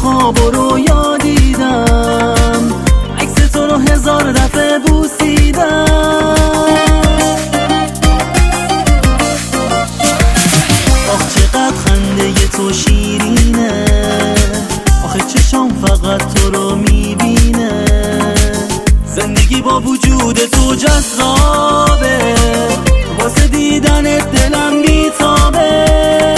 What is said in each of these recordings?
خواب و رویا دیدم، عکس تو رو 1000 دفعه بوسیدم. آخ چقدر خنده تو شیرینه، آخه چشام فقط تو رو میبینه. زندگی با وجود تو جذابه، واسه دیدنت دلم بیتابه.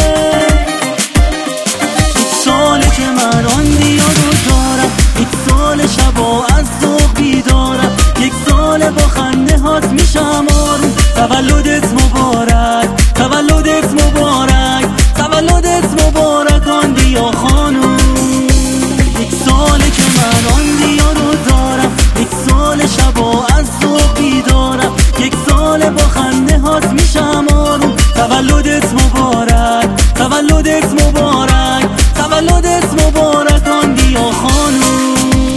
یک ساله که من آن دیا رو دارم، یک سال شبا از ذوق بیدارم، یک سال با خنده هات میشم آروم. تولدت مبارک، تولدت مبارک، تولدت مبارک آن دیا خانوم. یک ساله که من آن دیا رو دارم، یک سال شبا از ذوق بیدارم، یک سال با خنده هات میشم آروم. تولدت مبارک، تولدت مبارک، تولدت مبارک آن دیا خانوم.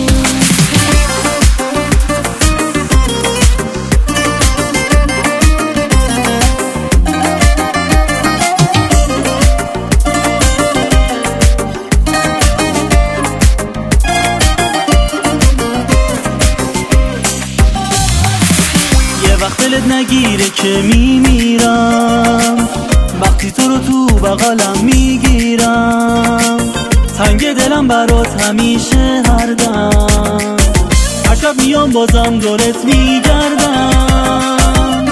وقت دلت نگیره که میمیرم، وقتی تو رو تو بغلم میگیرم. تنگ دلم برات همیشه هر دم، هر شب میام بازم دورت میگردم.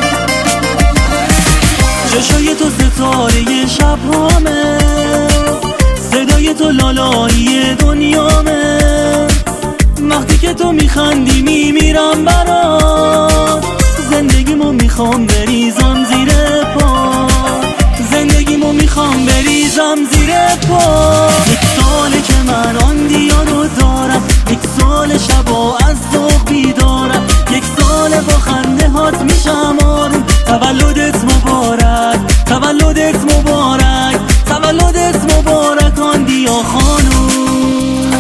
چشای تو ستاره شبهامه، صدای تو لالایی دنیامه. وقتی که تو میخندی میمیرم برات، زندگیمو میخوام بریزم زیر پا، زندگیمو میخوام بریزم زیر پا. یک ساله که من آن دیا رو دارم، یک سال شبا از ذوق بیدارم، یک سال با خنده هات میشم آروم. تولدت مبارک، تولدت مبارک، تولدت مبارک آن دیا خانوم.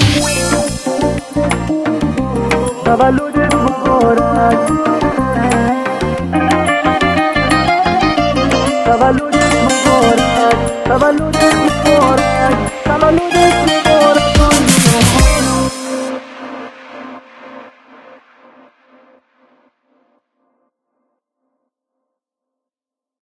تولدت مبارک، تولدت مبارک، تولدت مبارک، تولدت مبارک.